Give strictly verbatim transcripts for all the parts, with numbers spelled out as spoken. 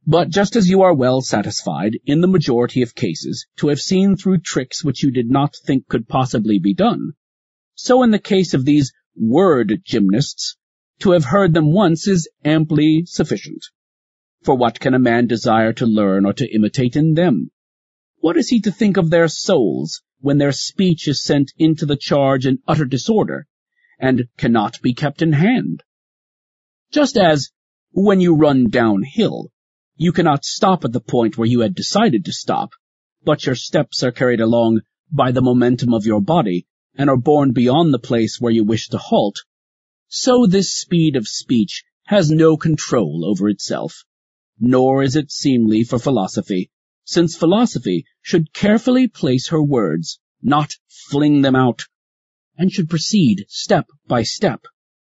But just as you are well satisfied, in the majority of cases, to have seen through tricks which you did not think could possibly be done, so in the case of these word gymnasts, to have heard them once is amply sufficient. For what can a man desire to learn or to imitate in them? What is he to think of their souls when their speech is sent into the charge in utter disorder, and cannot be kept in hand? Just as, when you run downhill, you cannot stop at the point where you had decided to stop, but your steps are carried along by the momentum of your body, and are borne beyond the place where you wish to halt, so this speed of speech has no control over itself, nor is it seemly for philosophy, since philosophy should carefully place her words, not fling them out, and should proceed step by step.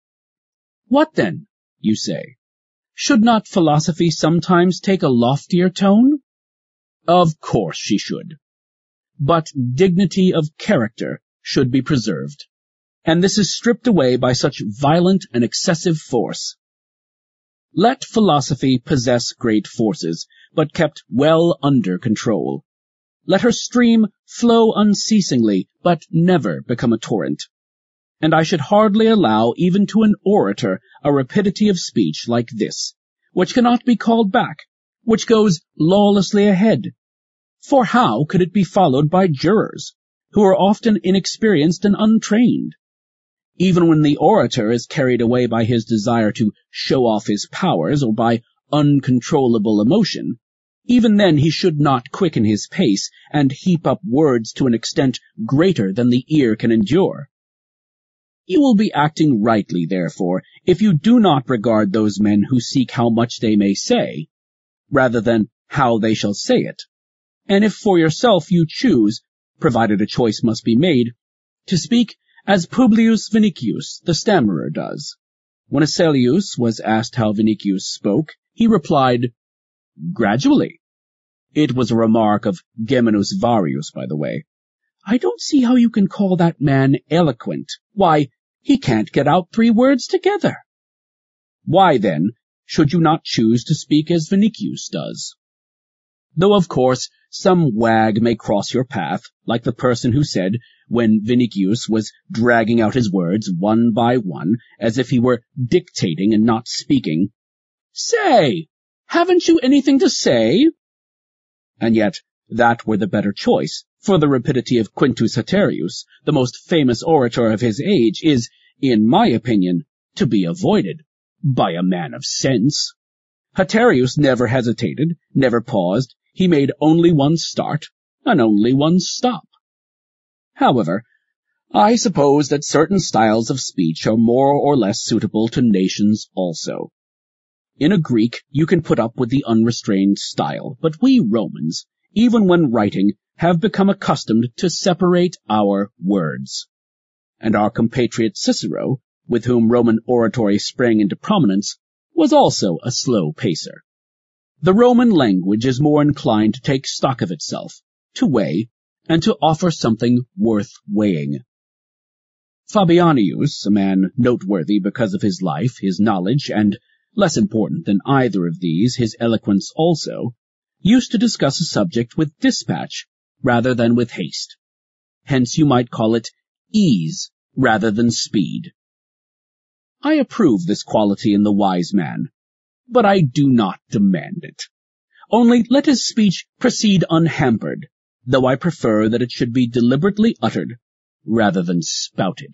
What then, you say? Should not philosophy sometimes take a loftier tone? Of course she should. But dignity of character should be preserved, and this is stripped away by such violent and excessive force. Let philosophy possess great forces, but kept well under control. Let her stream flow unceasingly, but never become a torrent. And I should hardly allow even to an orator a rapidity of speech like this, which cannot be called back, which goes lawlessly ahead. For how could it be followed by jurors, who are often inexperienced and untrained? Even when the orator is carried away by his desire to show off his powers or by uncontrollable emotion, even then he should not quicken his pace and heap up words to an extent greater than the ear can endure. You will be acting rightly, therefore, if you do not regard those men who seek how much they may say, rather than how they shall say it, and if for yourself you choose, provided a choice must be made, to speak as Publius Vinicius, the stammerer, does. When Asellius was asked how Vinicius spoke, he replied, gradually. It was a remark of Geminus Varius, by the way. I don't see how you can call that man eloquent. Why, he can't get out three words together. Why, then, should you not choose to speak as Vinicius does? Though, of course, some wag may cross your path, like the person who said, when Vinicius was dragging out his words one by one, as if he were dictating and not speaking, "Say, haven't you anything to say?" And yet that were the better choice, for the rapidity of Quintus Haterius, the most famous orator of his age, is, in my opinion, to be avoided by a man of sense. Haterius never hesitated, never paused. He made only one start, and only one stop. However, I suppose that certain styles of speech are more or less suitable to nations also. In a Greek, you can put up with the unrestrained style, but we Romans, even when writing, have become accustomed to separate our words. And our compatriot Cicero, with whom Roman oratory sprang into prominence, was also a slow pacer. The Roman language is more inclined to take stock of itself, to weigh, and to offer something worth weighing. Fabianius, a man noteworthy because of his life, his knowledge, and, less important than either of these, his eloquence also, used to discuss a subject with dispatch rather than with haste. Hence you might call it ease rather than speed. I approve this quality in the wise man, but I do not demand it. Only let his speech proceed unhampered, though I prefer that it should be deliberately uttered rather than spouted.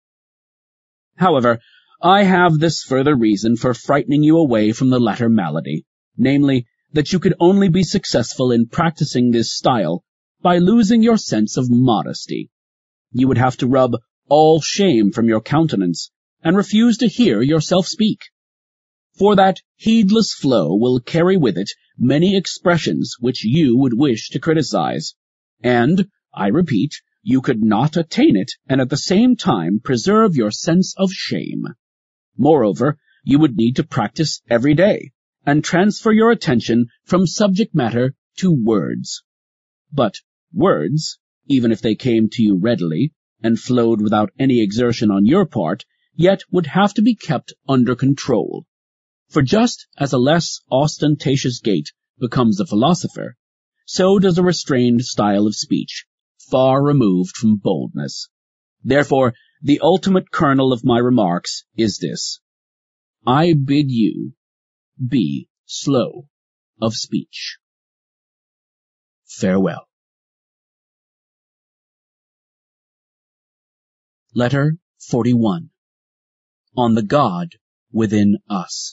However, I have this further reason for frightening you away from the latter malady, namely, that you could only be successful in practicing this style by losing your sense of modesty. You would have to rub all shame from your countenance, and refuse to hear yourself speak. For that heedless flow will carry with it many expressions which you would wish to criticize, and, I repeat, you could not attain it and at the same time preserve your sense of shame. Moreover, you would need to practice every day, and transfer your attention from subject matter to words. But words, even if they came to you readily, and flowed without any exertion on your part, yet would have to be kept under control. For just as a less ostentatious gait becomes a philosopher, so does a restrained style of speech, far removed from boldness. Therefore, the ultimate kernel of my remarks is this: I bid you be slow of speech. Farewell. Letter forty-one. On the God within us.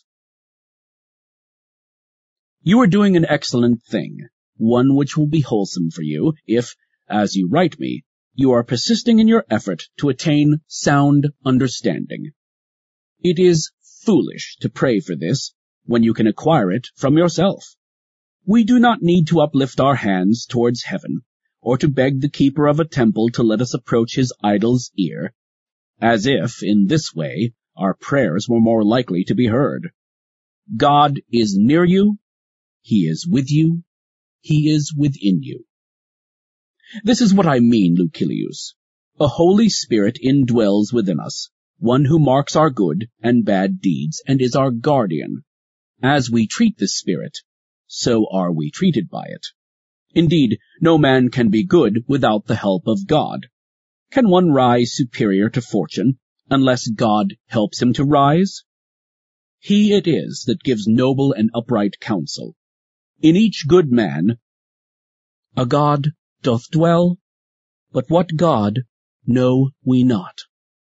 You are doing an excellent thing, one which will be wholesome for you, if, as you write me, you are persisting in your effort to attain sound understanding. It is foolish to pray for this, when you can acquire it from yourself. We do not need to uplift our hands towards heaven, or to beg the keeper of a temple to let us approach his idol's ear, as if, in this way, our prayers were more likely to be heard. God is near you, He is with you, He is within you. This is what I mean, Lucilius. A Holy Spirit indwells within us, one who marks our good and bad deeds, and is our guardian. As we treat this Spirit, so are we treated by it. Indeed, no man can be good without the help of God. Can one rise superior to fortune, unless God helps him to rise? He it is that gives noble and upright counsel. In each good man a God doth dwell, but what God know we not.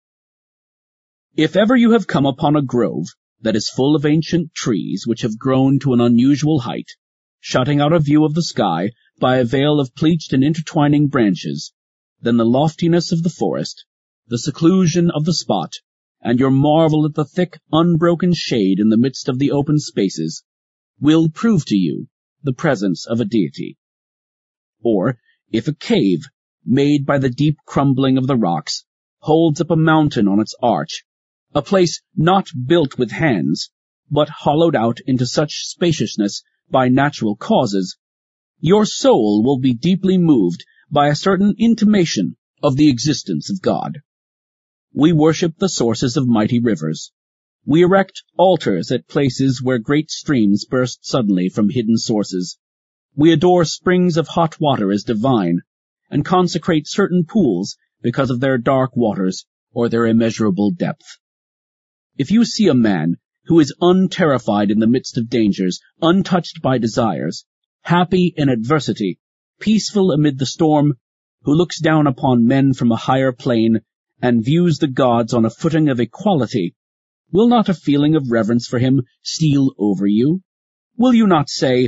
If ever you have come upon a grove that is full of ancient trees which have grown to an unusual height, shutting out a view of the sky by a veil of pleached and intertwining branches, then the loftiness of the forest, the seclusion of the spot, and your marvel at the thick, unbroken shade in the midst of the open spaces, will prove to you the presence of a deity. Or, if a cave, made by the deep crumbling of the rocks, holds up a mountain on its arch, a place not built with hands, but hollowed out into such spaciousness by natural causes, your soul will be deeply moved by a certain intimation of the existence of God. We worship the sources of mighty rivers. We erect altars at places where great streams burst suddenly from hidden sources. We adore springs of hot water as divine, and consecrate certain pools because of their dark waters or their immeasurable depth. If you see a man who is unterrified in the midst of dangers, untouched by desires, happy in adversity, peaceful amid the storm, who looks down upon men from a higher plane and views the gods on a footing of equality, will not a feeling of reverence for him steal over you? Will you not say,